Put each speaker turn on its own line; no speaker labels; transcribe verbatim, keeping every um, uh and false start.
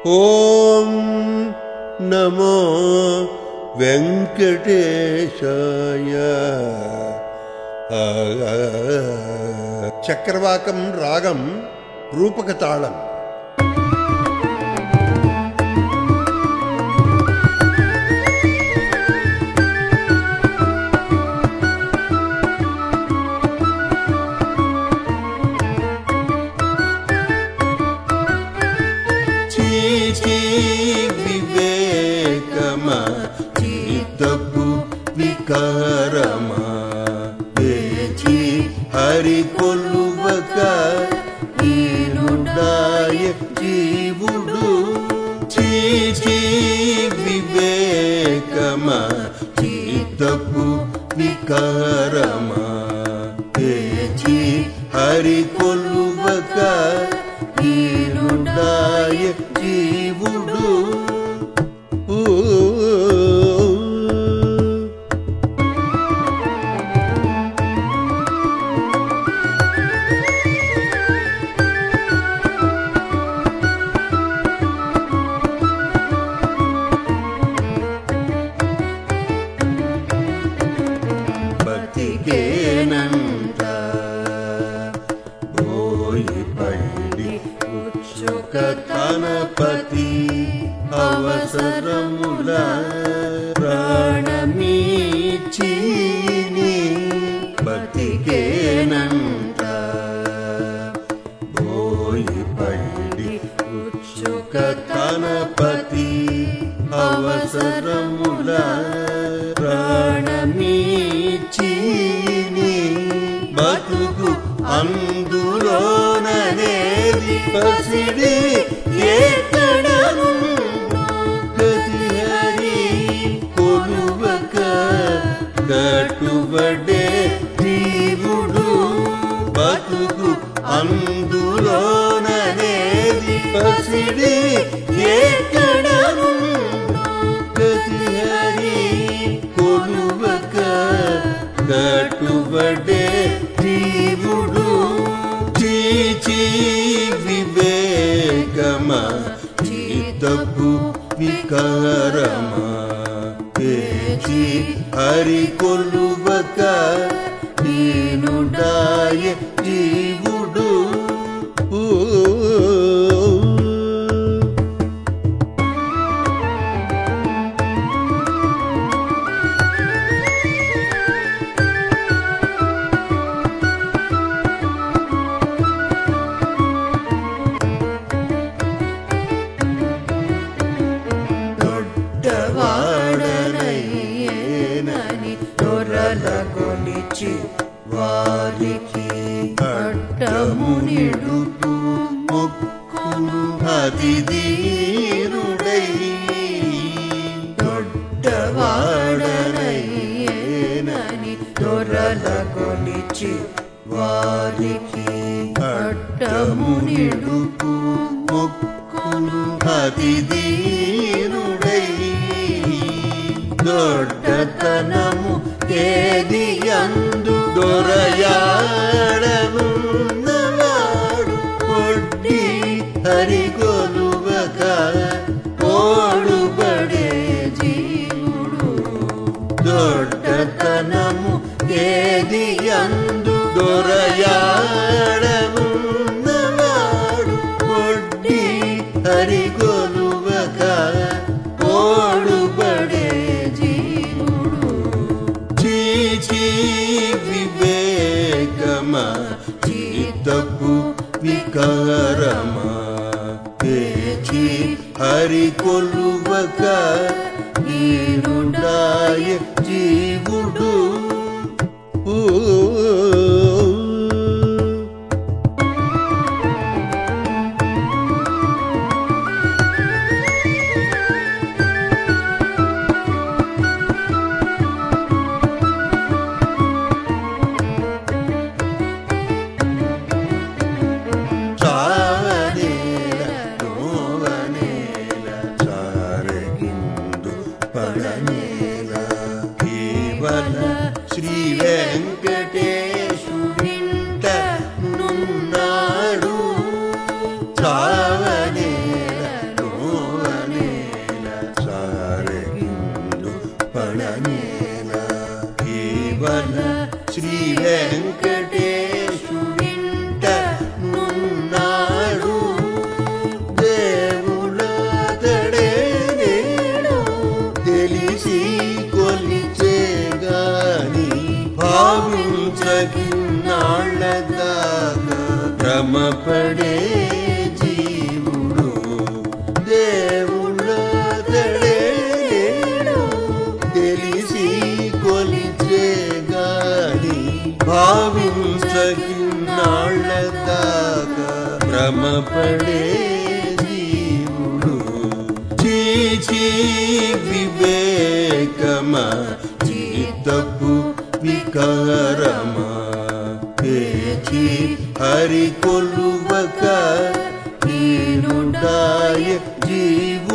ఓం నమో వెంకటేశాయ. చక్రవాకం రాగం రూపక తాళం. వివేకమా చిత్తపు వికారమా వేచి హరి కొలువక ఈనుడాయ జీవుడు. చీచి వివేకమా చిత్తపు వికారమా వేచి హరి కొలువక ఈనుడాయ జీవుడు. బతికేనంత పోయి పడి ఉచ్చుక తనపతి అవసరముల ప్రాణమీచిని. బతికేనంత పోయి పడి ఉచ్చుక తనపతి అవసరముల ప్రాణమీచిని. బతుకు అందులోననేది పసిడి ఎక్కడను గతి హరి కొలువక గట్టుబడే జీవుడు. బతుకు అందులోననేది పసిడి ఎక్కడను గతి హరి కొలువక గట్టుబడే జీవుడు. చీచి వివేకమా చిత్తపు వికారమా వేచి హరి కొలువక ఈనుడాయ జీవుడు. వాడనయ్యేనని దొరల కొలిచి వారికి అడ్డము నిడుపు మొక్కును అతిధీరుడై. దొడ్డవాడనయ్యేనని దొరల కొలిచి వారికి అడ్డము నిడుపు మొక్కును అతిధీరుడై. దొడ్డతనము ఏది యందు దొరయాడనున్నవాడు కొడ్డి హరి కొలువక ఓడుబడే జీవుడు. దొడ్డతనము ఏది యందు దొరయాడనున్నవాడు కొడ్డి హరి కొలువక ఓడుబడే జీవుడు. చీచి వివేకమా చిత్తపు వికారమా వేచి హరి కొలువక ఈనుడాయ జీవుడు. పడనేల కేవల భ్రమపడే జీవుడు దేవుడొకడే తెలిసి కొలిచే గాని భావించకిన్నాళ్ళ దాకా భ్రమపడే జీవుడు చీచీ వివేకమా చిత్తపు వికారమా పేచి హరి కొలువక హీనుడాయ జీవు